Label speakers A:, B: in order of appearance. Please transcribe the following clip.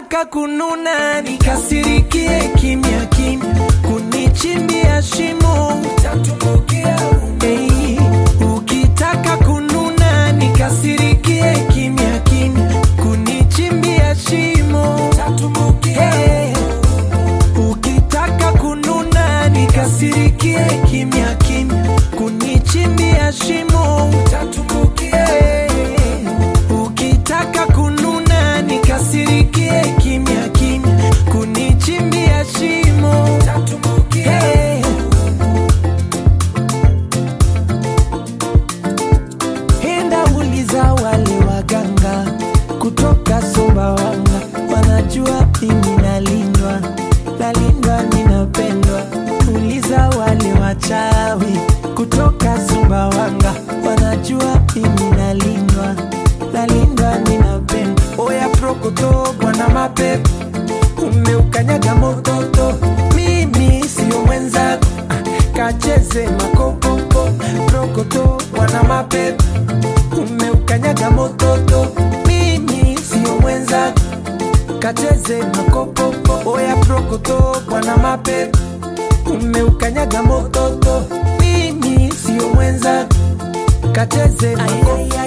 A: Ukitaka kununa nikasirikie kimya kimya, kunichimbia shimo utatumbukia. Hey, ukitaka kununa nikasirikie kimya kimya, kunichimbia shimo utatumbukia. Hey, ukitaka kununa nikasirikie kimya kimya, kunichimbia shimo utatumbukia. Hey, ukitaka kununa nikasirikie kimya kimya, kunichimbia shimo utatumbukia. Hey, enda uliza wale waganga kutoka Sumbawanga, wanajua mimi nalindwa, nalindwa ninapendwa. Uliza wale wachawi kutoka Sumbawanga, wanajua mimi nalindwa, nalindwa ninapendwa. Oya prokoto bwana mapepo, umeukanyaga mototo, mimi sio mwenzako, kacheze makopopo. Prokoto bwana mapepo, umeukanyaga mototo, mimi sio mwenzako, kacheze makopopo. Oya prokoto bwana mapepo, umeukanyaga mototo, mimi sio mwenzako, kacheze makopopo.